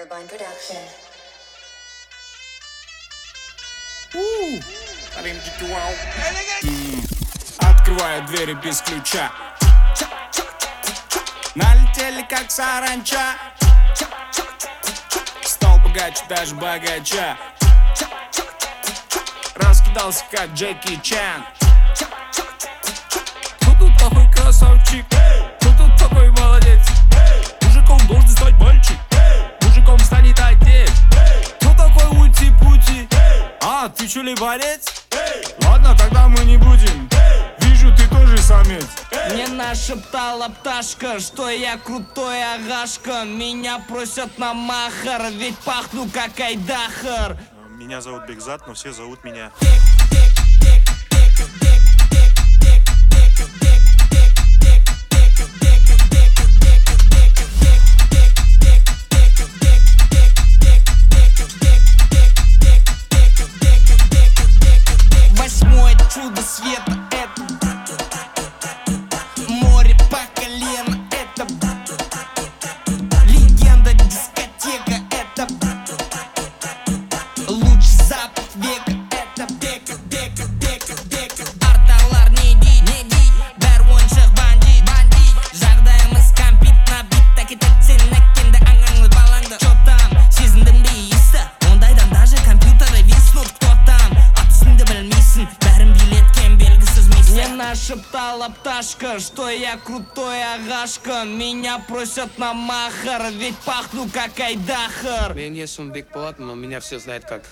Turbine Production. Открываю двери без ключа. Налетели как саранча. Стал богаче, даже богача. Раскидался как Джеки Чан. Кто тут такой красавчик? Кто тут такой молодец? Мужиком должен стать мальчик. Мужиком станет отец. Кто такой ути-пути? А, ты чё ли борец? Ладно, тогда мы не будем. Вижу, ты тоже самец. Мне нашептала пташка, что я крутой агашка. Меня просят на махар, ведь пахну как айдахар. Меня зовут Бекзат, но все зовут меня. Восьмое чудо света — это море по колено, это легенда дискотека, это лучший запад века, это бека. Арталар не дей, бәр ойыншық бандит. Жағдайымыз компит набит, әкетіп сені әккенді аңаңыз балаңды. Чё там, сезіндің бе иісі? Ондайдан даже компьютеры виснут. Кто там, ат үстіңді білмейсің, бәрін билеткен белгісіз миссия. Мне нашептала пташка, что я крутой агашка. Меня просят на махар, ведь пахну как айдахар. Мен есімім Бекболат, но меня все знают как.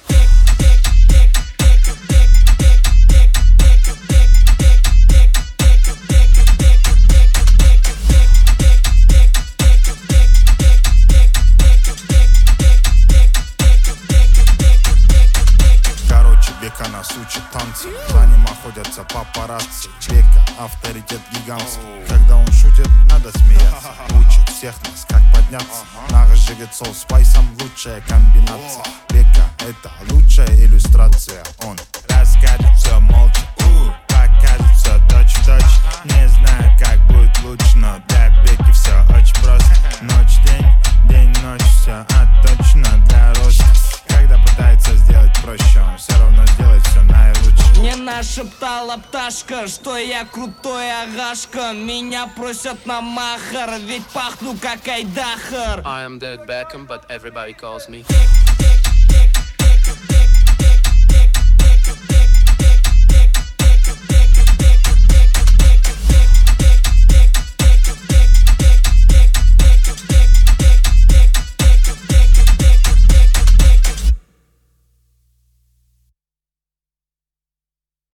Короче, Бека нас учит танцы. За ним охотятся папарацци. Бека — авторитет гигантский. Когда он шутит, надо смеяться. Учит всех нас, как подняться. Наш жигет сол спайсом — лучшая комбинация. Бека — это лучшая иллюстрация. Он расскажет все молча, покажет все точь-в-точь. Не знаю, как будет лучше, но для Беки все очень просто. Ночь-день, день-ночь, все отточено для роста. Когда пытается сделать проще, он все равно сделает все наилучше. Мне нашептала пташка, что я крутой агашка. Меня просят на махар, ведь пахну как айдахар. I am David Beckham, but everybody calls me